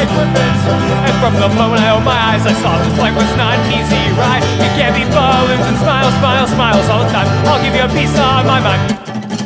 equipment. And from the moment I opened my eyes, I saw this life was not an easy ride. It can't be balloons and smiles, smiles, smiles all the time. I'll give you a piece of my mind.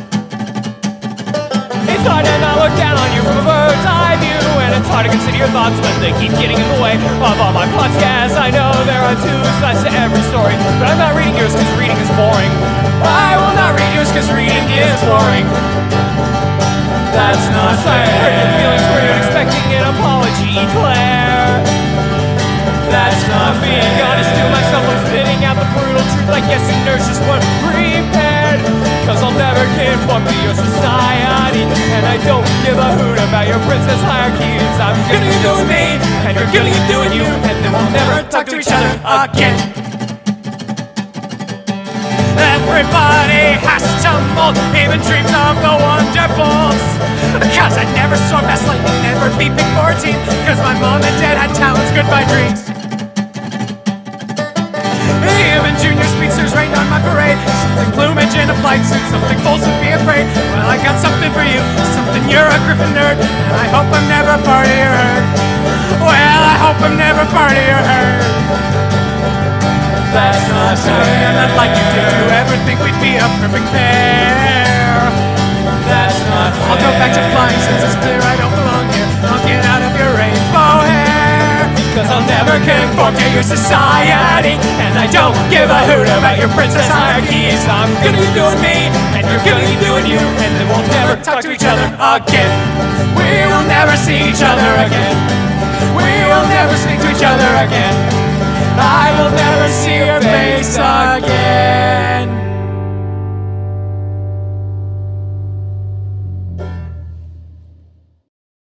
It's hard to not look down on you from a bird's eye view, and it's hard to consider your thoughts when they keep getting in the way of all my podcasts. I know there are two sides to every story, but I'm not reading yours because reading is boring. I will not read yours because reading is boring. That's not fair. Hurt your feelings were you expecting an apology, Claire? That's not fair. Being honest to myself, I'm spitting out the brutal truth. I guess you nurses weren't prepared, cause I'll never conform to your society, and I don't give a hoot about your princess hierarchies. I'm gonna do me, and you're gonna do you, and then we'll never talk to each other again. Everybody has to mold, even dreams of the wonderfuls. Cause I never saw Mass Lightning, never beat Big 14, cause my mom and dad had talents, goodbye dreams. Even junior speedsters rained on my parade. Something plumage in a flight suit, something fools would be afraid. Well, I got something for you, something you're a Griffin nerd, and I hope I'm never part of your herd. Well, I hope I'm never part of your herd. That's not fair. And I'd like you to do everything, we'd be a perfect pair. That's not fair. I'll go back to flying since it's clear I don't belong here. I'll get out of your rainbow hair, cause I'll never conform to your society, and I don't give a hoot about your princess hierarchies. I'm gonna be doing me, and you're gonna be doing you, and then we'll never talk to each other again. We will never see each other again. We will never speak to each other again. I will never see your face again.